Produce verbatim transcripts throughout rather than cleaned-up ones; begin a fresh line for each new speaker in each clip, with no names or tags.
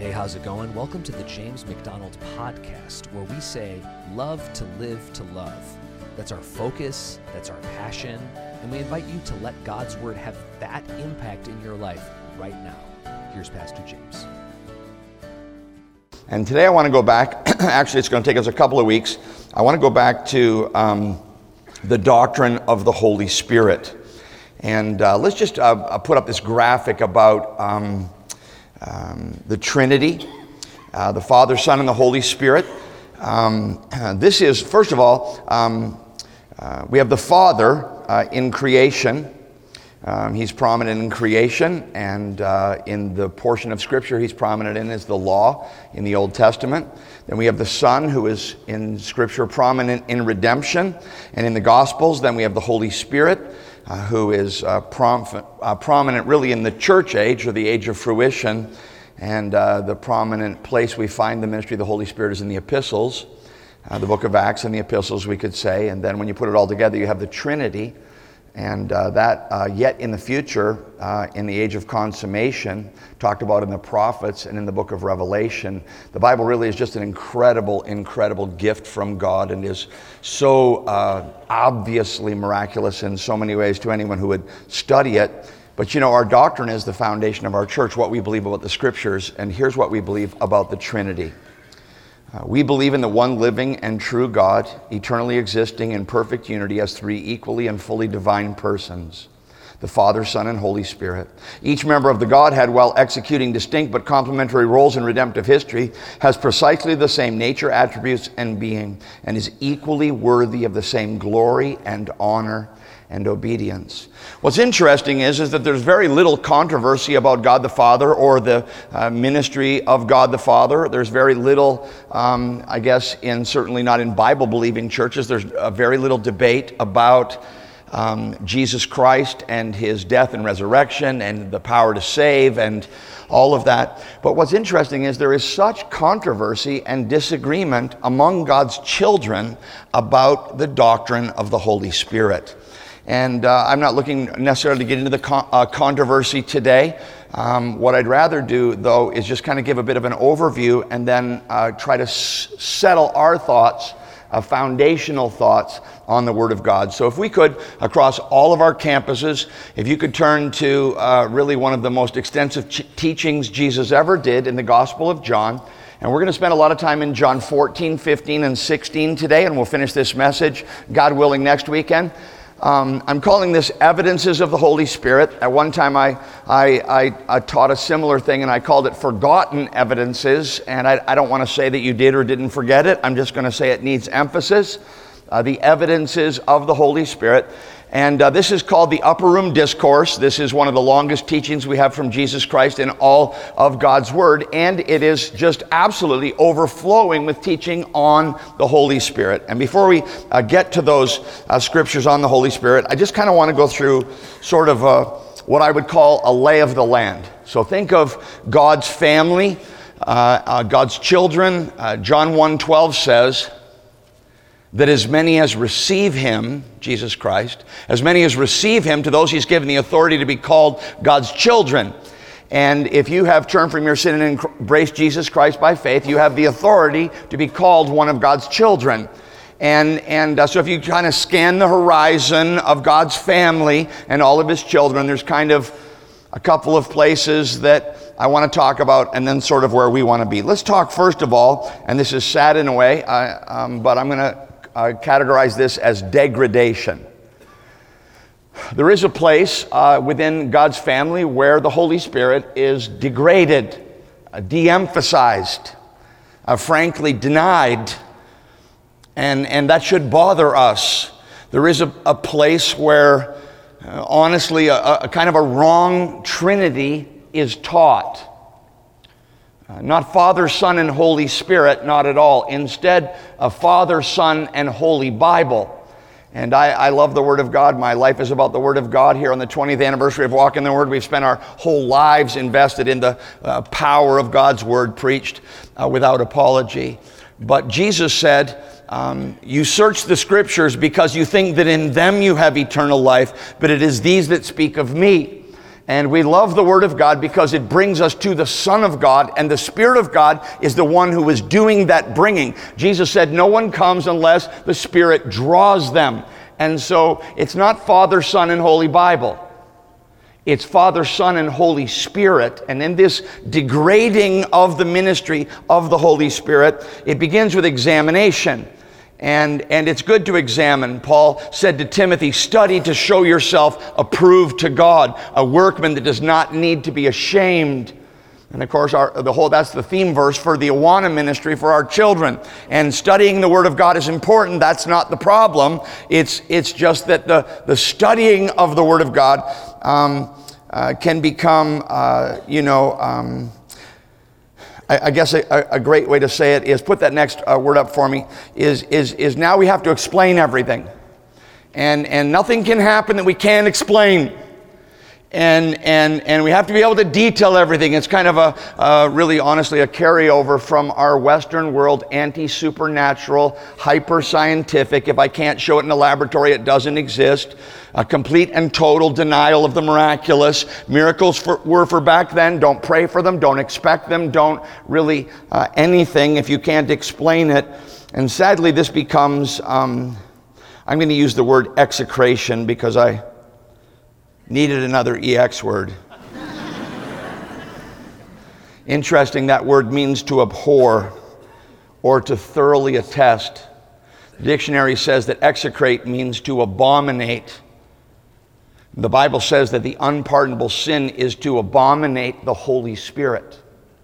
Hey, how's it going? Welcome to the James McDonald Podcast, where we say, love to live to love. That's our focus, that's our passion, and we invite you to let God's Word have that impact in your life right now. Here's Pastor James.
And today I want to go back, actually it's going to take us a couple of weeks. I want to go back to um, the doctrine of the Holy Spirit. And uh, let's just uh, put up this graphic about um, um, the Trinity, uh, the Father, Son, and the Holy Spirit. Um, uh, this is, first of all, um, uh, we have the Father uh, in creation. Um, he's prominent in creation, and uh, in the portion of Scripture he's prominent in is the law in the Old Testament. Then we have the Son, who is in Scripture prominent in redemption and in the Gospels. Then we have the Holy Spirit, uh, who is uh, prom- uh, prominent really in the church age, or the age of fruition. And uh, the prominent place we find the ministry of the Holy Spirit is in the epistles, uh, the book of Acts and the epistles, we could say. And then when you put it all together, you have the Trinity. And uh, that uh, yet in the future, uh, in the age of consummation, talked about in the prophets and in the book of Revelation. The Bible really is just an incredible, incredible gift from God, and is so uh, obviously miraculous in so many ways to anyone who would study it. But you know, our doctrine is the foundation of our church, what we believe about the Scriptures, and here's what we believe about the Trinity. Uh, we believe in the one living and true God, eternally existing in perfect unity as three equally and fully divine persons, the Father, Son, and Holy Spirit. Each member of the Godhead, while executing distinct but complementary roles in redemptive history, has precisely the same nature, attributes, and being, and is equally worthy of the same glory and honor and obedience. What's interesting is, is that there's very little controversy about God the Father or the uh, ministry of God the Father. There's very little, um, I guess, in certainly not in Bible-believing churches, there's uh, very little debate about um, Jesus Christ and his death and resurrection and the power to save and all of that. But what's interesting is there is such controversy and disagreement among God's children about the doctrine of the Holy Spirit. And uh, I'm not looking necessarily to get into the con- uh, controversy today. Um, what I'd rather do, though, is just kind of give a bit of an overview and then uh, try to s- settle our thoughts, uh, foundational thoughts on the Word of God. So if we could, across all of our campuses, if you could turn to uh, really one of the most extensive ch- teachings Jesus ever did in the Gospel of John. And we're going to spend a lot of time in John fourteen, fifteen, and sixteen today, and we'll finish this message, God willing, next weekend. Um, I'm calling this Evidences of the Holy Spirit. At one time I, I, I, I taught a similar thing, and I called it Forgotten Evidences, and I, I don't want to say that you did or didn't forget it. I'm just going to say it needs emphasis. Uh, the Evidences of the Holy Spirit. And uh, this is called the Upper Room Discourse. This is one of the longest teachings we have from Jesus Christ in all of God's Word, and it is just absolutely overflowing with teaching on the Holy Spirit. And before we uh, get to those uh, scriptures on the Holy Spirit, I just kind of want to go through sort of a, what I would call a lay of the land. So think of God's family, uh, uh, God's children. Uh, John one twelve says that as many as receive him, Jesus Christ, as many as receive him, to those he's given the authority to be called God's children. And if you have turned from your sin and embraced Jesus Christ by faith, you have the authority to be called one of God's children. And, and uh, so if you kind of scan the horizon of God's family and all of his children, there's kind of a couple of places that I want to talk about, and then sort of where we want to be. Let's talk first of all, and this is sad in a way, uh, um, but I'm going to Uh, categorize this as degradation. There is a place uh, within God's family where the Holy Spirit is degraded, uh, de-emphasized, uh, frankly denied, and, and that should bother us. There is a, a place where, uh, honestly, a, a kind of a wrong Trinity is taught. Uh, not Father, Son, and Holy Spirit, not at all. Instead, a Father, Son, and Holy Bible. And I, I love the Word of God. My life is about the Word of God. Here on the twentieth anniversary of Walk in the Word, we've spent our whole lives invested in the uh, power of God's Word preached uh, without apology. But Jesus said, um, you search the Scriptures because you think that in them you have eternal life, but it is these that speak of me. And we love the Word of God because it brings us to the Son of God, and the Spirit of God is the one who is doing that bringing. Jesus said, no one comes unless the Spirit draws them. And so it's not Father, Son, and Holy Bible. It's Father, Son, and Holy Spirit. And in this degrading of the ministry of the Holy Spirit, it begins with examination. And, and it's good to examine. Paul said to Timothy, study to show yourself approved to God, a workman that does not need to be ashamed. And of course, our, the whole that's the theme verse for the Awana ministry for our children. And studying the Word of God is important. That's not the problem. It's, it's just that the, the studying of the Word of God um, uh, can become, uh, you know, um, I guess a, a great way to say it is, put that next uh, word up for me, is, is, is now we have to explain everything. And, and nothing can happen that we can't explain. And, and, and we have to be able to detail everything. It's kind of a, uh, really honestly, a carryover from our Western world, anti-supernatural, hyper-scientific. If I can't show it in a laboratory, it doesn't exist. A complete and total denial of the miraculous. Miracles for, were for back then. Don't pray for them. Don't expect them. Don't really uh, anything if you can't explain it. And sadly, this becomes, um, I'm going to use the word execration because I needed another E X word. Interesting, that word means to abhor or to thoroughly attest. The dictionary says that execrate means to abominate. The Bible says that the unpardonable sin is to abominate the Holy Spirit.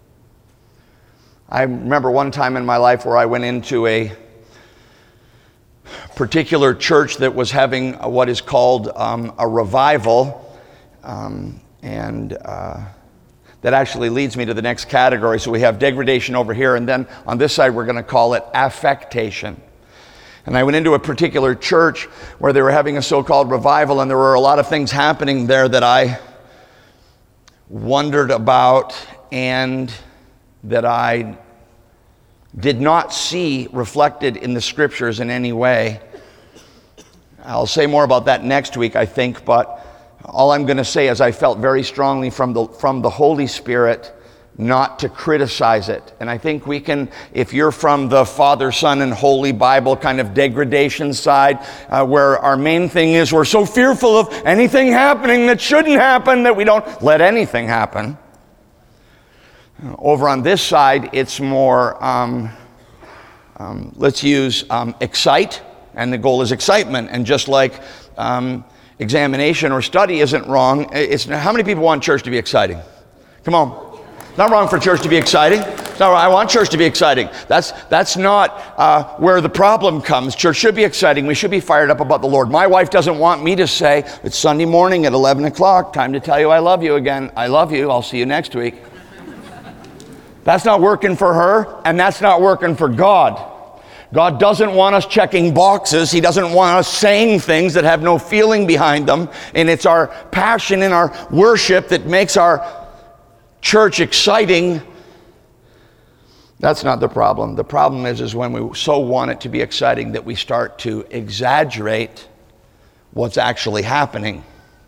I remember one time in my life where I went into a particular church that was having what is called um, a revival, um, and uh, that actually leads me to the next category. So we have degradation over here, and then on this side we're going to call it affectation. And I went into a particular church where they were having a so-called revival, and there were a lot of things happening there that I wondered about and that I did not see reflected in the scriptures in any way. I'll say more about that next week, I think, but all I'm going to say is I felt very strongly from the, from the Holy Spirit not to criticize it. And I think we can, if you're from the Father, Son, and Holy Bible kind of degradation side, uh, where our main thing is we're so fearful of anything happening that shouldn't happen that we don't let anything happen. Over on this side, it's more, um, um, let's use um, excite, and the goal is excitement. And just like um, examination or study isn't wrong, it's, how many people want church to be exciting? Come on. It's not wrong for church to be exciting. It's not wrong. I want church to be exciting. That's, that's not uh, where the problem comes. Church should be exciting. We should be fired up about the Lord. My wife doesn't want me to say, it's Sunday morning at eleven o'clock, time to tell you I love you again. I love you. I'll see you next week. That's not working for her, and that's not working for God. God doesn't want us checking boxes. He doesn't want us saying things that have no feeling behind them. And it's our passion in our worship that makes our church exciting. That's not the problem. The problem is, is when we so want it to be exciting that we start to exaggerate what's actually happening.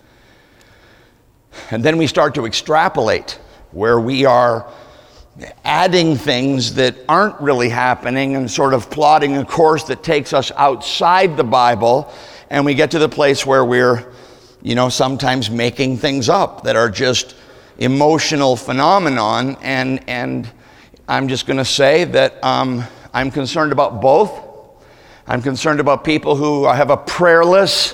And then we start to extrapolate where we are adding things that aren't really happening and sort of plotting a course that takes us outside the Bible, and we get to the place where we're, you know, sometimes making things up that are just emotional phenomenon. And and I'm just going to say that um, I'm concerned about both. I'm concerned about people who have a prayerless,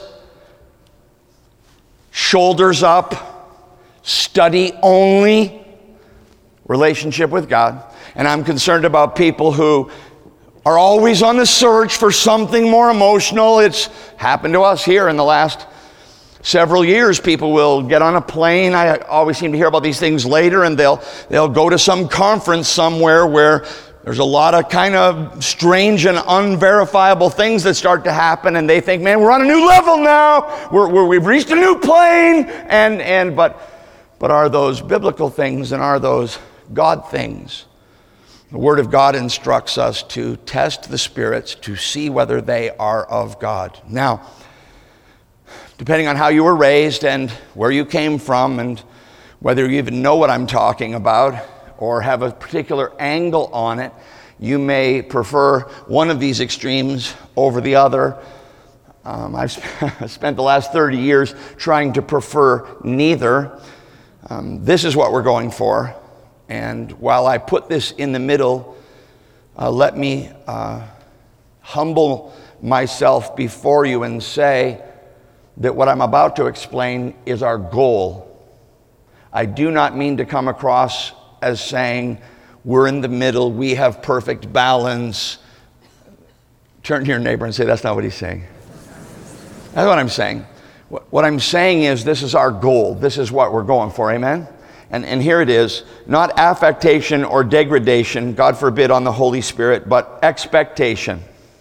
shoulders up, study only relationship with God. And I'm concerned about people who are always on the search for something more emotional. It's happened to us here in the last several years. People will get on a plane. I always seem to hear about these things later, and they'll they'll go to some conference somewhere where there's a lot of kind of strange and unverifiable things that start to happen, and they think, man, we're on a new level now. We're, we're we've reached a new plane. And and but but are those biblical things, and are those God things? The Word of God instructs us to test the spirits to see whether they are of God. Now, depending on how you were raised and where you came from and whether you even know what I'm talking about or have a particular angle on it, you may prefer one of these extremes over the other. Um, I've sp- spent the last thirty years trying to prefer neither. Um, this is what we're going for. And while I put this in the middle, uh, let me uh, humble myself before you and say that what I'm about to explain is our goal. I do not mean to come across as saying we're in the middle, we have perfect balance. Turn to your neighbor and say, that's not what he's saying. That's what I'm saying. What I'm saying is this is our goal. This is what we're going for, amen? And, and here it is, not affectation or degradation, God forbid, on the Holy Spirit, but expectation.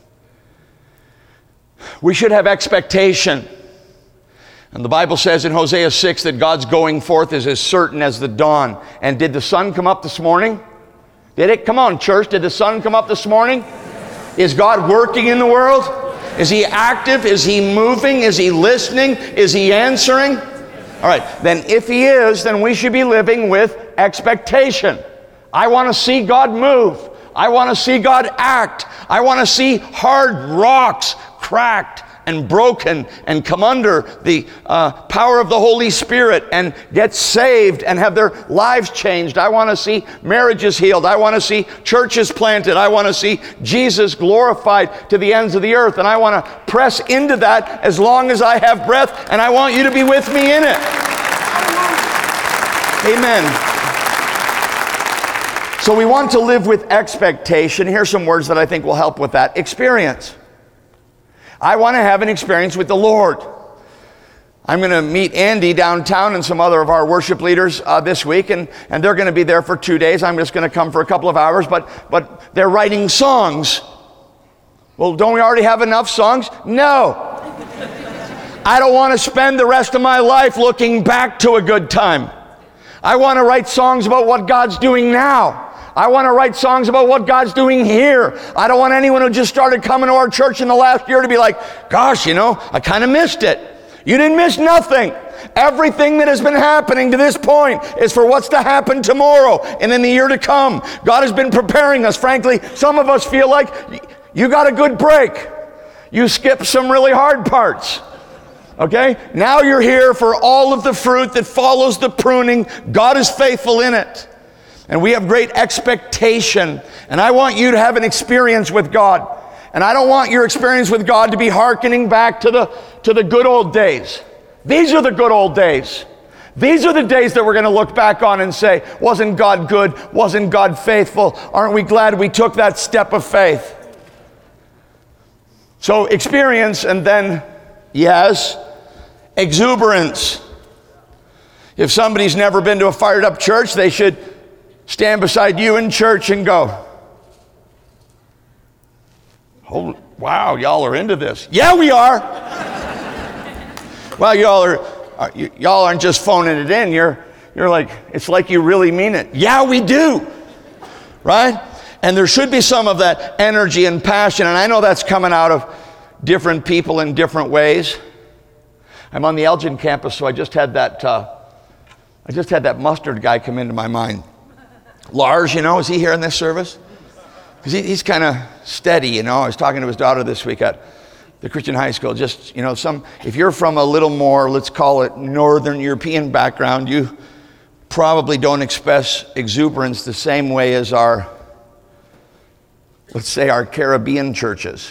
We should have expectation. And the Bible says in Hosea six that God's going forth is as certain as the dawn. And did the sun come up this morning? Did it? Come on, church. Did the sun come up this morning? Is God working in the world? Is he active? Is he moving? Is he listening? Is he answering? All right. Then if he is, then we should be living with expectation. I want to see God move. I want to see God act. I want to see hard rocks cracked and broken and come under the uh, power of the Holy Spirit and get saved and have their lives changed. I want to see marriages healed. I want to see churches planted. I want to see Jesus glorified to the ends of the earth. And I want to press into that as long as I have breath, and I want you to be with me in it. Amen. So we want to live with expectation. Here's some words that I think will help with that. Experience. I want to have an experience with the Lord. I'm going to meet Andy downtown and some other of our worship leaders uh, this week, and, and they're going to be there for two days. I'm just going to come for a couple of hours, but, but they're writing songs. Well, don't we already have enough songs? No. I don't want to spend the rest of my life looking back to a good time. I want to write songs about what God's doing now. I want to write songs about what God's doing here. I don't want anyone who just started coming to our church in the last year to be like, gosh, you know, I kind of missed it. You didn't miss nothing. Everything that has been happening to this point is for what's to happen tomorrow and in the year to come. God has been preparing us. Frankly, some of us feel like you got a good break. You skipped some really hard parts. Okay? Now you're here for all of the fruit that follows the pruning. God is faithful in it. And we have great expectation. And I want you to have an experience with God. And I don't want your experience with God to be hearkening back to the, to the good old days. These are the good old days. These are the days that we're going to look back on and say, wasn't God good? Wasn't God faithful? Aren't we glad we took that step of faith? So experience, and then, yes, exuberance. If somebody's never been to a fired up church, they should stand beside you in church and go, oh, wow, y'all are into this. Yeah, we are. Well, y'all are, are y- y'all aren't just phoning it in. You're, you're like, it's like you really mean it. Yeah, we do. Right? And there should be some of that energy and passion. And I know that's coming out of different people in different ways. I'm on the Elgin campus, so I just had that, uh, I just had that mustard guy come into my mind. Lars, you know, is he here in this service? Because he, he's kind of steady, you know. I was talking to his daughter this week at the Christian high school. Just, you know, some, if you're from a little more, let's call it Northern European background, you probably don't express exuberance the same way as our, let's say, our Caribbean churches.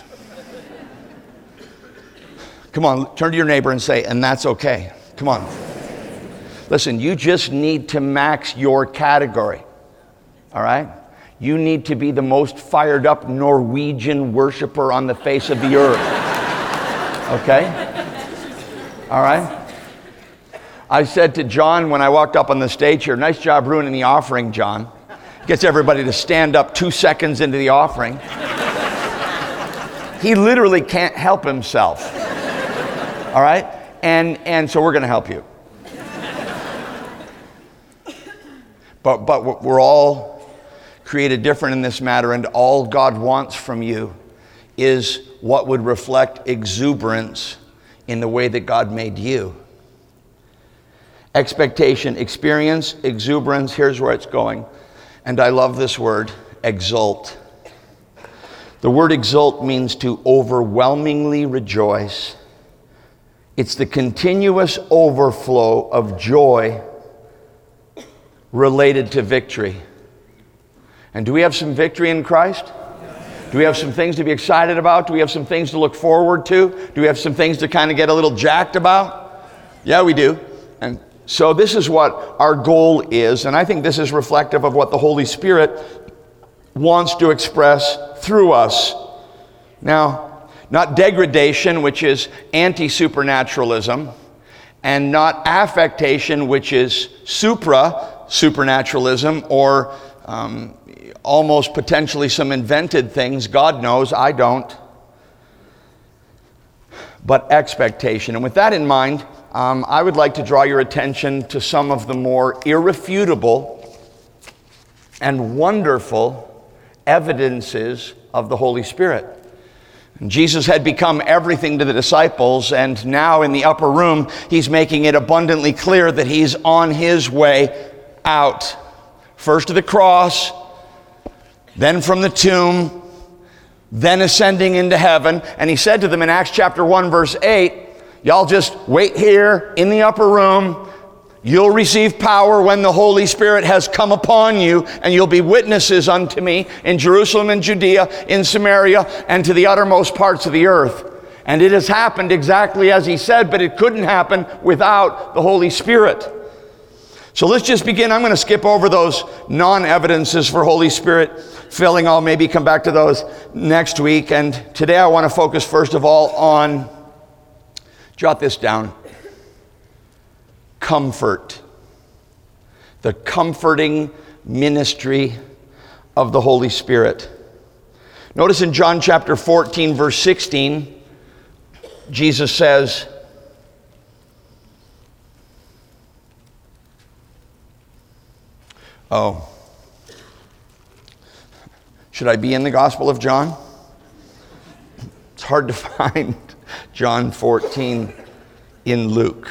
Come on, turn to your neighbor and say, and that's okay. Come on. Listen, you just need to max your category. All right? You need to be the most fired up Norwegian worshiper on the face of the earth. Okay? All right? I said to John when I walked up on the stage here, nice job ruining the offering, John. Gets everybody to stand up two seconds into the offering. He literally can't help himself. All right? And, and so we're going to help you. But, but we're all created different in this matter, and all God wants from you is what would reflect exuberance in the way that God made you. Expectation, experience, exuberance, here's where it's going. And I love this word, exult. The word exult means to overwhelmingly rejoice. It's the continuous overflow of joy related to victory. And do we have some victory in Christ? Do we have some things to be excited about? Do we have some things to look forward to? Do we have some things to kind of get a little jacked about? Yeah, we do. And so this is what our goal is, and I think this is reflective of what the Holy Spirit wants to express through us. Now, not degradation, which is anti-supernaturalism, and not affectation, which is supra-supernaturalism, or um, almost potentially some invented things. God knows, I don't. But expectation. And with that in mind, um, I would like to draw your attention to some of the more irrefutable and wonderful evidences of the Holy Spirit. And Jesus had become everything to the disciples, and now in the upper room, he's making it abundantly clear that he's on his way out. First to the cross, then from the tomb, then ascending into heaven. And he said to them in Acts chapter one, verse eight, y'all just wait here in the upper room. You'll receive power when the Holy Spirit has come upon you, and you'll be witnesses unto me in Jerusalem and Judea, in Samaria, and to the uttermost parts of the earth. And it has happened exactly as he said, but it couldn't happen without the Holy Spirit. So let's just begin. I'm going to skip over those non-evidences for Holy Spirit filling. I'll maybe come back to those next week. And today I want to focus first of all on, jot this down, comfort. The comforting ministry of the Holy Spirit. Notice in John chapter fourteen, verse sixteen, Jesus says, oh, should I be in the Gospel of John? It's hard to find John fourteen in Luke.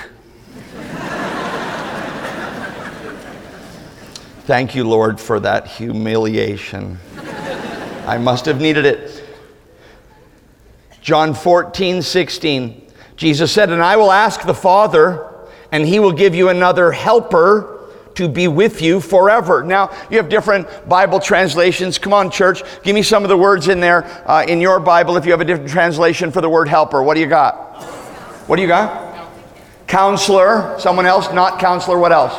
Thank you, Lord, for that humiliation. I must have needed it. John fourteen, sixteen. Jesus said, and I will ask the Father, and he will give you another helper to be with you forever. Now, you have different Bible translations. Come on, church. Give me some of the words in there uh, in your Bible if you have a different translation for the word helper. What do you got? What do you got? Counselor. Someone else? Not counselor. What else?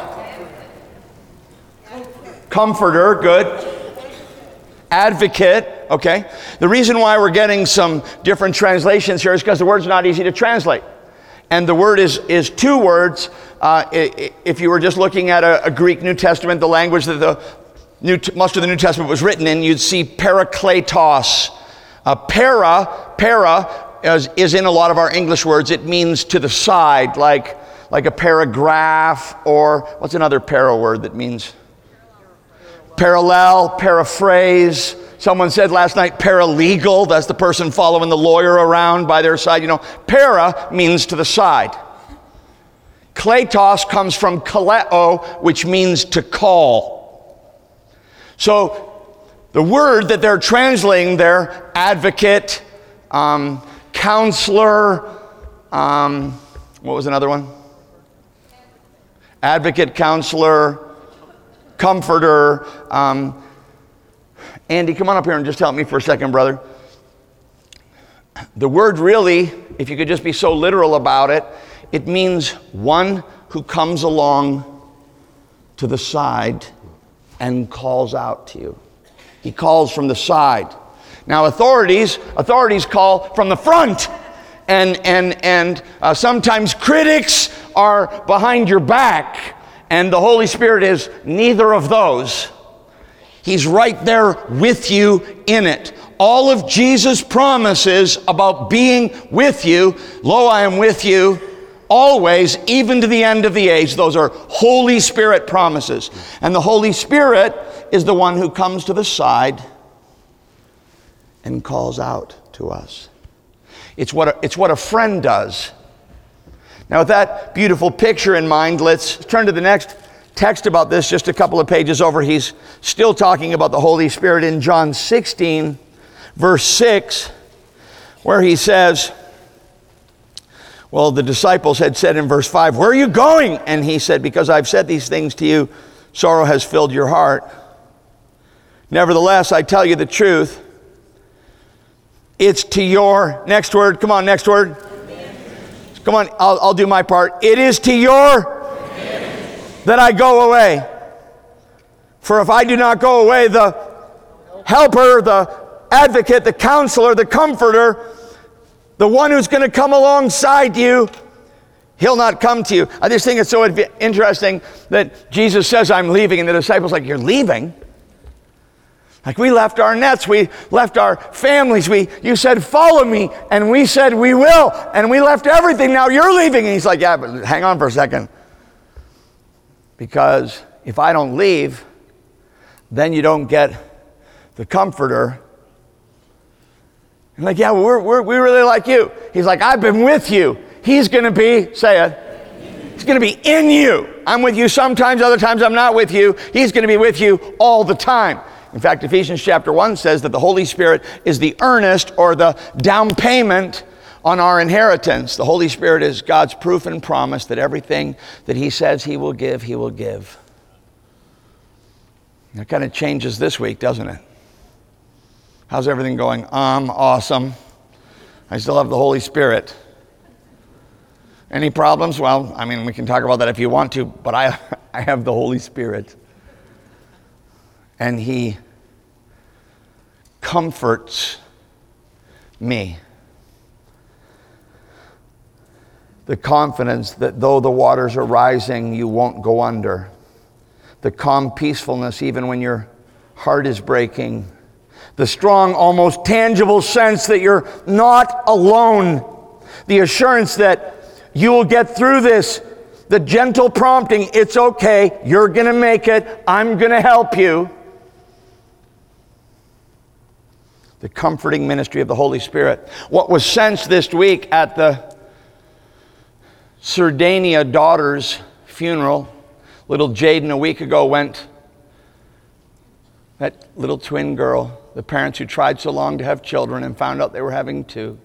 Comforter. Good. Advocate. Okay. The reason why we're getting some different translations here is because the word's not easy to translate. And the word is, is two words. Uh, if you were just looking at a, a Greek New Testament, the language that the New, most of the New Testament was written in, you'd see parakletos. Uh, para, para is, is in a lot of our English words. It means to the side, like, like a paragraph, or what's another para word that means? Parallel, paraphrase. Someone said last night, paralegal. That's the person following the lawyer around by their side. You know, para means to the side. Kletos comes from kaleo, which means to call. So the word that they're translating there, advocate, um, counselor, um, what was another one? Advocate, counselor, comforter. Um, Andy, come on up here and just help me for a second, brother. The word really, if you could just be so literal about it, it means one who comes along to the side and calls out to you. He calls from the side. Now, authorities, authorities call from the front. And, and, and uh, sometimes critics are behind your back. And the Holy Spirit is neither of those. He's right there with you in it. All of Jesus' promises about being with you, lo, I am with you always, even to the end of the age. Those are Holy Spirit promises. And the Holy Spirit is the one who comes to the side and calls out to us. It's what a, it's what a friend does. Now, with that beautiful picture in mind, let's turn to the next text about this, just a couple of pages over. He's still talking about the Holy Spirit in John sixteen, verse six, where he says, well, the disciples had said in verse five, "Where are you going?" And he said, "Because I've said these things to you, sorrow has filled your heart. Nevertheless, I tell you the truth. It's to your," next word, come on, next word. Come on, I'll, I'll do my part. "It is to your that I go away. For if I do not go away, the helper, the advocate, the counselor, the comforter, the one who's going to come alongside you, he'll not come to you." I just think it's so interesting that Jesus says, "I'm leaving," and the disciples are like, "You're leaving?" Like, we left our nets, we left our families, we, you said, "Follow me," and we said, "We will," and we left everything, now you're leaving. And he's like, "Yeah, but hang on for a second. Because if I don't leave, then you don't get the comforter." I'm like, "Yeah, well, we're, we're, we really like you." He's like, "I've been with you. He's going to be," say it, "he's going to be in you. I'm with you sometimes, other times I'm not with you. He's going to be with you all the time." In fact, Ephesians chapter one says that the Holy Spirit is the earnest or the down payment on our inheritance. The Holy Spirit is God's proof and promise that everything that he says he will give, he will give. That kind of changes this week, doesn't it? How's everything going? Um, awesome. I still have the Holy Spirit. Any problems? Well, I mean, we can talk about that if you want to, but I, I have the Holy Spirit. And he comforts me. The confidence that though the waters are rising, you won't go under. The calm peacefulness even when your heart is breaking. The strong, almost tangible sense that you're not alone. The assurance that you will get through this. The gentle prompting, "It's okay, you're going to make it, I'm going to help you." The comforting ministry of the Holy Spirit. What was sensed this week at the Sardania daughter's funeral, little Jaden a week ago went, that little twin girl, the parents who tried so long to have children and found out they were having two.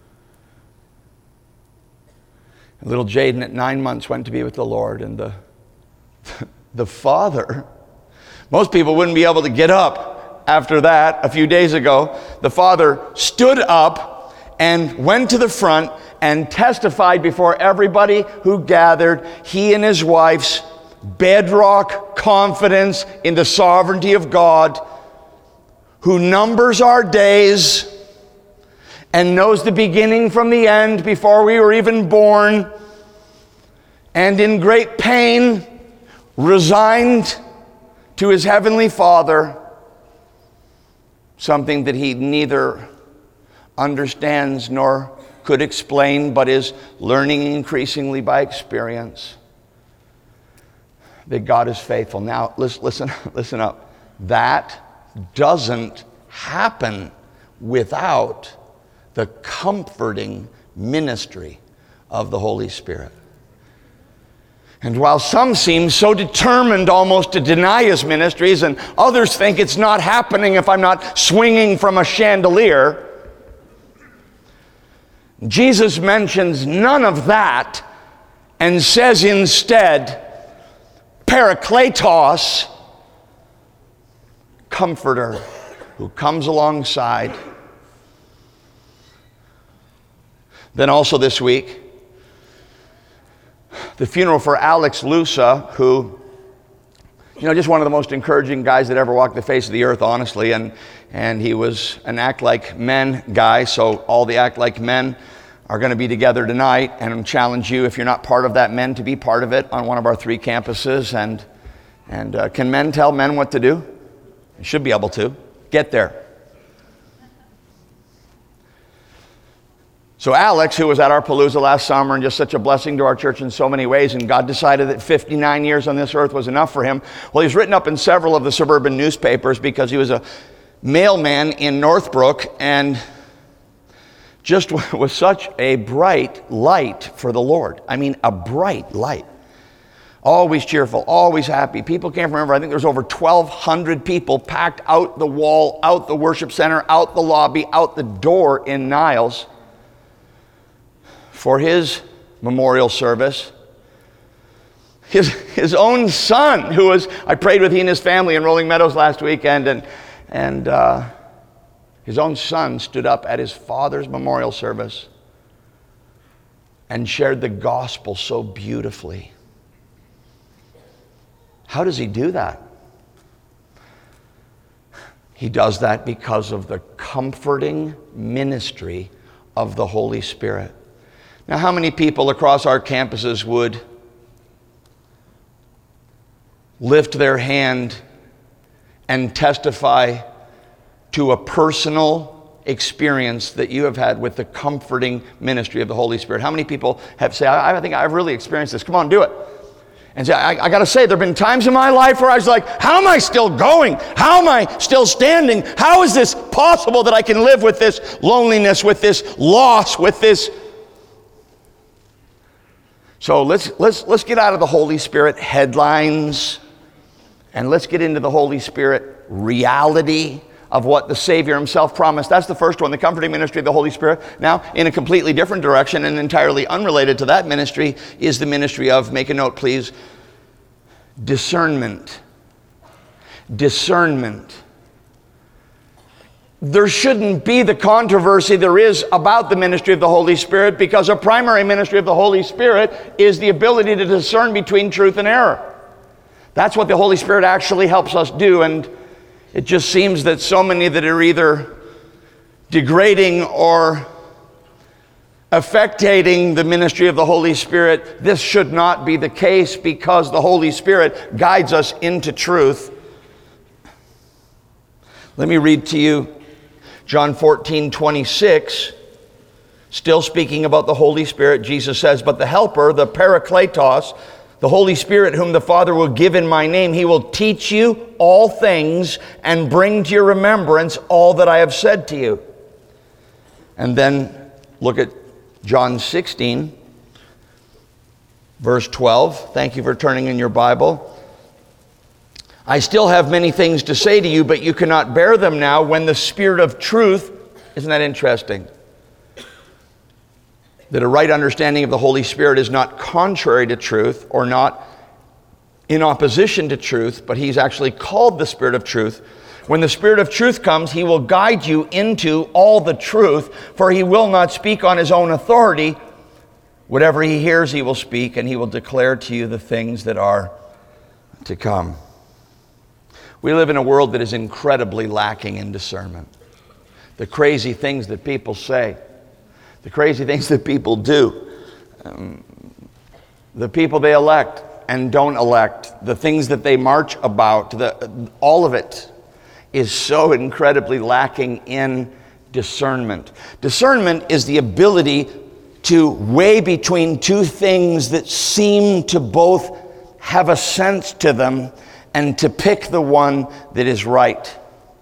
And little Jaden at nine months went to be with the Lord, and the, the father, most people wouldn't be able to get up after that. A few days ago, the father stood up and went to the front and testified before everybody who gathered he and his wife's bedrock confidence in the sovereignty of God, who numbers our days and knows the beginning from the end before we were even born, and in great pain resigned to his heavenly Father something that he neither understands nor could explain, but is learning increasingly by experience, that God is faithful. Now, listen, listen up. That doesn't happen without the comforting ministry of the Holy Spirit. And while some seem so determined almost to deny his ministries, and others think it's not happening if I'm not swinging from a chandelier, Jesus mentions none of that and says instead, Parakletos, comforter, who comes alongside. Then also this week, the funeral for Alex Lusa, who, you know, just one of the most encouraging guys that ever walked the face of the earth, honestly, and and he was an Act Like Men guy, so all the Act Like Men are going to be together tonight, and I challenge you, if you're not part of that, men, to be part of it on one of our three campuses. And and uh, can men tell men what to do? They should be able to. Get there. So Alex, who was at our Palooza last summer and just such a blessing to our church in so many ways, and God decided that fifty-nine years on this earth was enough for him. Well, he's written up in several of the suburban newspapers because he was a mailman in Northbrook, and just was such a bright light for the Lord. I mean, a bright light. Always cheerful, always happy. People can't remember, I think there's over twelve hundred people packed out the wall, out the worship center, out the lobby, out the door in Niles for his memorial service. His, his own son, who was, I prayed with he and his family in Rolling Meadows last weekend, and, and uh, his own son stood up at his father's memorial service and shared the gospel so beautifully. How does he do that? He does that because of the comforting ministry of the Holy Spirit. Now, how many people across our campuses would lift their hand and testify to a personal experience that you have had with the comforting ministry of the Holy Spirit? How many people have said, I, I think I've really experienced this. Come on, do it. And say, I, I got to say, there have been times in my life where I was like, how am I still going? How am I still standing? How is this possible that I can live with this loneliness, with this loss, with this? So let's, let's, let's get out of the Holy Spirit headlines and let's get into the Holy Spirit reality of what the Savior himself promised. That's the first one, the comforting ministry of the Holy Spirit. Now, in a completely different direction and entirely unrelated to that ministry is the ministry of, make a note please, discernment. Discernment. There shouldn't be the controversy there is about the ministry of the Holy Spirit, because a primary ministry of the Holy Spirit is the ability to discern between truth and error. That's what the Holy Spirit actually helps us do, and it just seems that so many that are either degrading or affectating the ministry of the Holy Spirit, this should not be the case, because the Holy Spirit guides us into truth. Let me read to you John fourteen twenty-six, still speaking about the Holy Spirit. Jesus says, but the Helper, the Parakletos, the Holy Spirit, whom the Father will give in my name, he will teach you all things and bring to your remembrance all that I have said to you. And then look at John sixteen, verse twelve. Thank you for turning in your Bible. I still have many things to say to you, but you cannot bear them now. When the Spirit of truth, isn't that interesting? That a right understanding of the Holy Spirit is not contrary to truth or not in opposition to truth, but he's actually called the Spirit of truth. When the Spirit of truth comes, he will guide you into all the truth, for he will not speak on his own authority. Whatever he hears, he will speak, and he will declare to you the things that are to come. We live in a world that is incredibly lacking in discernment. The crazy things that people say, the crazy things that people do, um, the people they elect and don't elect, the things that they march about, the, all of it is so incredibly lacking in discernment. Discernment is the ability to weigh between two things that seem to both have a sense to them and to pick the one that is right.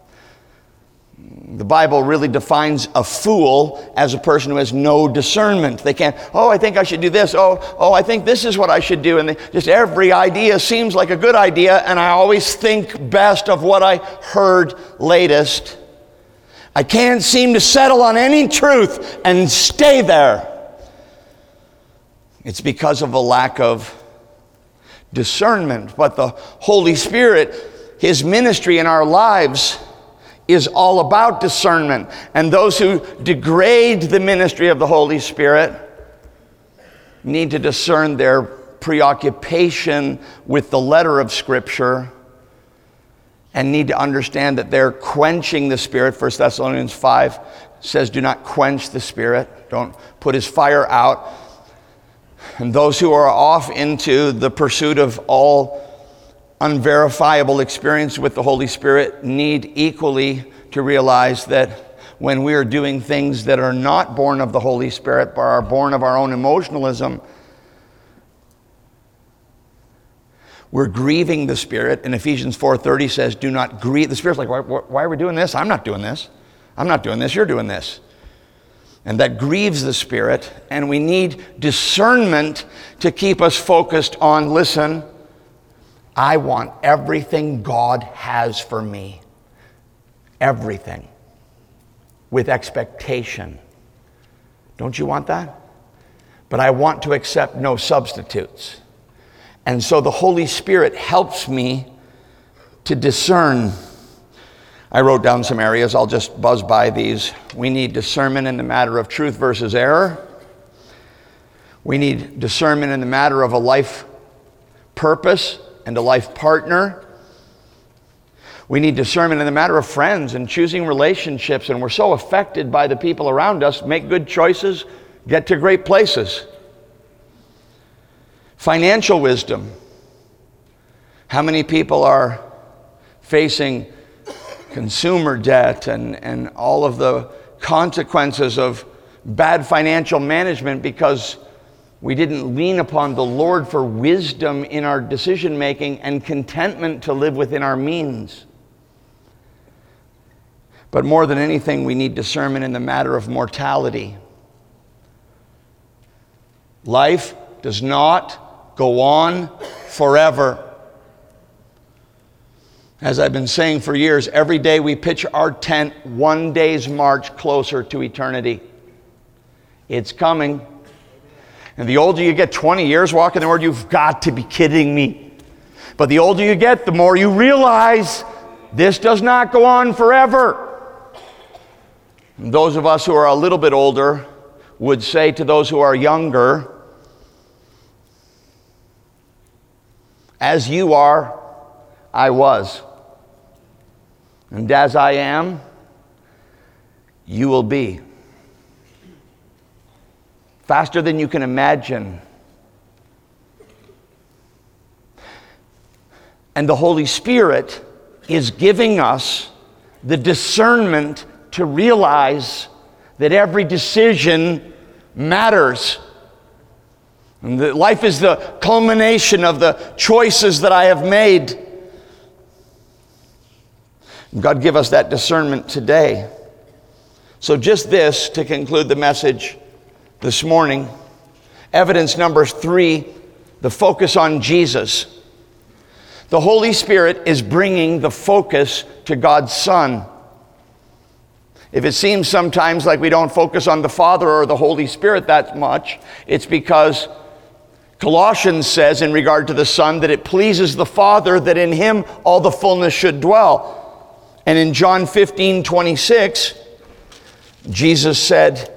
The Bible really defines a fool as a person who has no discernment. They can't, oh, I think I should do this. Oh, oh, I think this is what I should do. And they, just every idea seems like a good idea, and I always think best of what I heard latest. I can't seem to settle on any truth and stay there. It's because of a lack of discernment. But the Holy Spirit, his ministry in our lives is all about discernment. And those who degrade the ministry of the Holy Spirit need to discern their preoccupation with the letter of Scripture and need to understand that they're quenching the Spirit. First Thessalonians five says, do not quench the Spirit. Don't put his fire out. And those who are off into the pursuit of all unverifiable experience with the Holy Spirit need equally to realize that when we are doing things that are not born of the Holy Spirit but are born of our own emotionalism, we're grieving the Spirit. And Ephesians four thirty says, do not grieve. The Spirit's like, why, why are we doing this? I'm not doing this. I'm not doing this. You're doing this. And that grieves the Spirit, and we need discernment to keep us focused on, listen, I want everything God has for me. Everything. With expectation. Don't you want that? But I want to accept no substitutes. And so the Holy Spirit helps me to discern. I wrote down some areas. I'll just buzz by these. We need discernment in the matter of truth versus error. We need discernment in the matter of a life purpose and a life partner. We need discernment in the matter of friends and choosing relationships. And we're so affected by the people around us. Make good choices, get to great places. Financial wisdom. How many people are facing consumer debt and, and all of the consequences of bad financial management because we didn't lean upon the Lord for wisdom in our decision making and contentment to live within our means. But more than anything, we need discernment in the matter of mortality. Life does not go on forever. As I've been saying for years, every day we pitch our tent one day's march closer to eternity. It's coming. And the older you get, twenty years walking the Word, you've got to be kidding me. But the older you get, the more you realize this does not go on forever. And those of us who are a little bit older would say to those who are younger, as you are, I was. And as I am, you will be. Faster than you can imagine. And the Holy Spirit is giving us the discernment to realize that every decision matters. And that life is the culmination of the choices that I have made. God give us that discernment today. So just this to conclude the message this morning. Evidence number three, the focus on Jesus. The Holy Spirit is bringing the focus to God's Son. If it seems sometimes like we don't focus on the Father or the Holy Spirit that much, it's because Colossians says in regard to the Son that it pleases the Father that in Him all the fullness should dwell. And in John fifteen twenty-six, Jesus said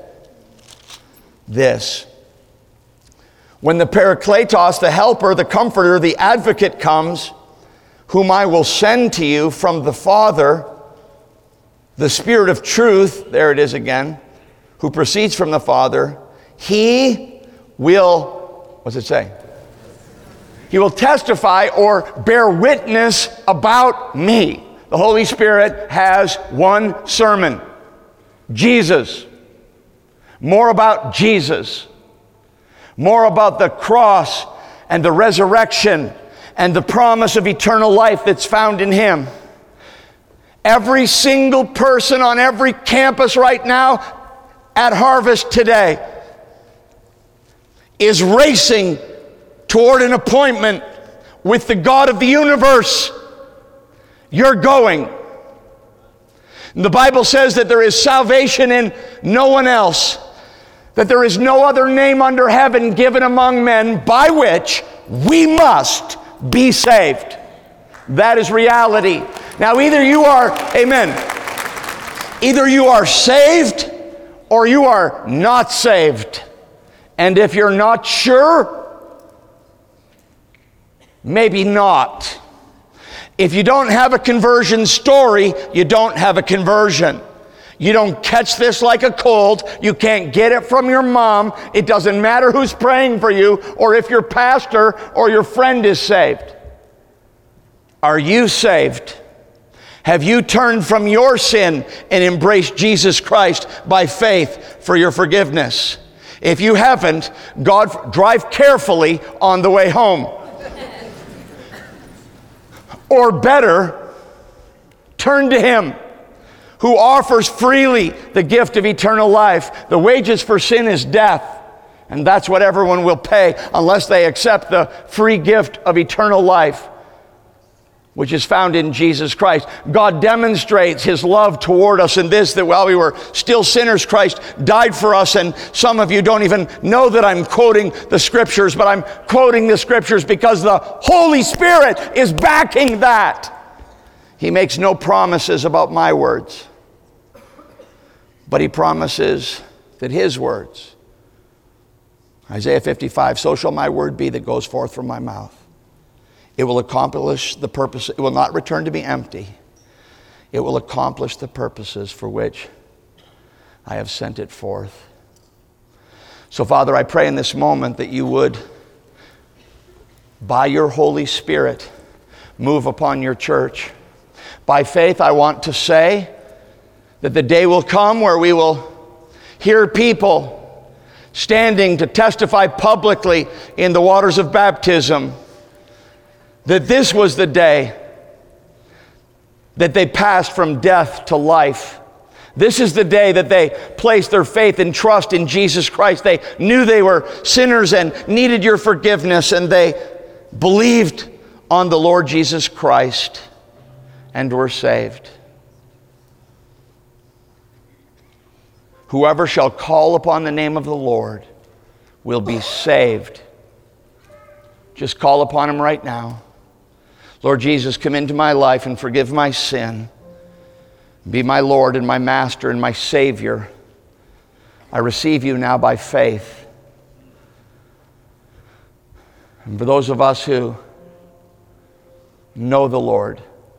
this: when the Parakletos, the Helper, the Comforter, the Advocate comes, whom I will send to you from the Father, the Spirit of truth, there it is again, who proceeds from the Father, He will, what's it say? He will testify or bear witness about me. The Holy Spirit has one sermon. Jesus. More about Jesus. More about the cross and the resurrection and the promise of eternal life that's found in Him. Every single person on every campus right now at Harvest today is racing toward an appointment with the God of the universe. You're going. The Bible says that there is salvation in no one else, that there is no other name under heaven given among men by which we must be saved. That is reality. Now either you are, amen, either you are saved or you are not saved. And if you're not sure, maybe not. If you don't have a conversion story, you don't have a conversion. You don't catch this like a cold. You can't get it from your mom. It doesn't matter who's praying for you or if your pastor or your friend is saved. Are you saved? Have you turned from your sin and embraced Jesus Christ by faith for your forgiveness? If you haven't, God, drive carefully on the way home. Or better, turn to Him who offers freely the gift of eternal life. The wages for sin is death, and that's what everyone will pay unless they accept the free gift of eternal life, which is found in Jesus Christ. God demonstrates his love toward us in this, that while we were still sinners, Christ died for us. And some of you don't even know that I'm quoting the scriptures, but I'm quoting the scriptures because the Holy Spirit is backing that. He makes no promises about my words, but he promises that his words, Isaiah fifty-five, so shall my word be that goes forth from my mouth. It will accomplish the purpose. It will not return to me empty. It will accomplish the purposes for which I have sent it forth. So, Father, I pray in this moment that you would, by your Holy Spirit, move upon your church. By faith, I want to say that the day will come where we will hear people standing to testify publicly in the waters of baptism that this was the day that they passed from death to life. This is the day that they placed their faith and trust in Jesus Christ. They knew they were sinners and needed your forgiveness, and they believed on the Lord Jesus Christ and were saved. Whoever shall call upon the name of the Lord will be saved. Just call upon him right now. Lord Jesus, come into my life and forgive my sin. Be my Lord and my Master and my Savior. I receive you now by faith. And for those of us who know the Lord,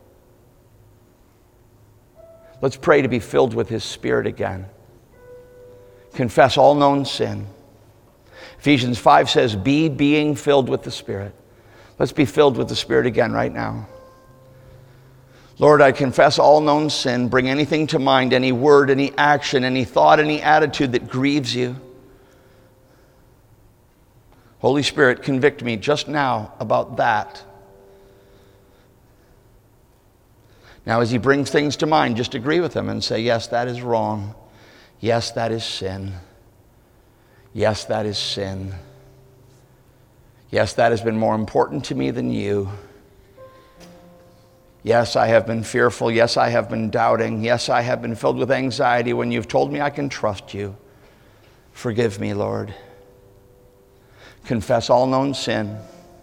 let's pray to be filled with his Spirit again. Confess all known sin. Ephesians five says, be being filled with the Spirit. Let's be filled with the Spirit again right now. Lord, I confess all known sin. Bring anything to mind, any word, any action, any thought, any attitude that grieves you. Holy Spirit, convict me just now about that. Now, as he brings things to mind, just agree with him and say, yes, that is wrong. Yes, that is sin. Yes, that is sin. Yes, that has been more important to me than you. Yes, I have been fearful. Yes, I have been doubting. Yes, I have been filled with anxiety when you've told me I can trust you. Forgive me, Lord. Confess all known sin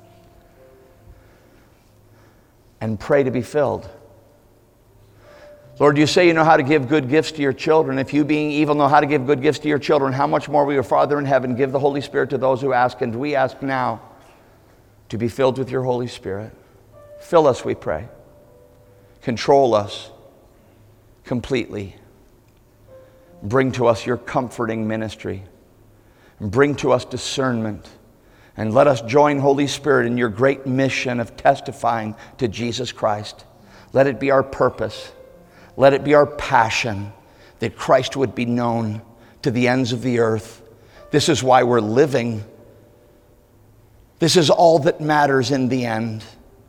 and pray to be filled. Lord, you say you know how to give good gifts to your children. If you, being evil, know how to give good gifts to your children, how much more will your Father in heaven give the Holy Spirit to those who ask? And we ask now to be filled with your Holy Spirit. Fill us, we pray. Control us completely. Bring to us your comforting ministry. Bring to us discernment. And let us join, Holy Spirit, in your great mission of testifying to Jesus Christ. Let it be our purpose. Let it be our passion that Christ would be known to the ends of the earth. This is why we're living. This is all that matters in the end.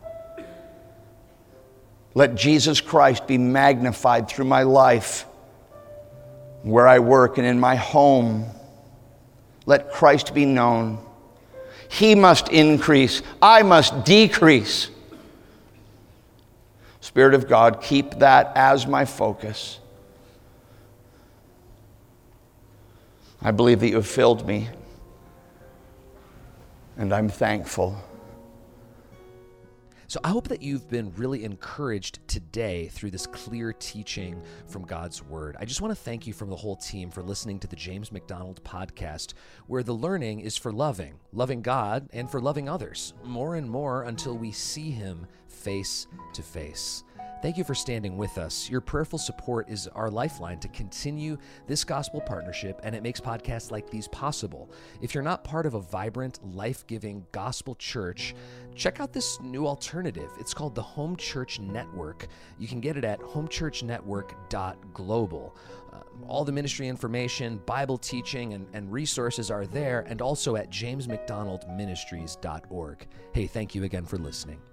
Let Jesus Christ be magnified through my life, where I work and in my home. Let Christ be known. He must increase. I must decrease. Spirit of God, keep that as my focus. I believe that you have filled me, and I'm thankful.
So I hope that you've been really encouraged today through this clear teaching from God's Word. I just want to thank you from the whole team for listening to the James McDonald podcast, where the learning is for loving, loving God and for loving others, more and more until we see Him face to face. Thank you for standing with us. Your prayerful support is our lifeline to continue this gospel partnership, and it makes podcasts like these possible. If you're not part of a vibrant, life-giving gospel church, check out this new alternative. It's called the Home Church Network. You can get it at home church network dot global. Uh, all the ministry information, Bible teaching, and, and resources are there, and also at james mcdonald ministries dot org. Hey, thank you again for listening.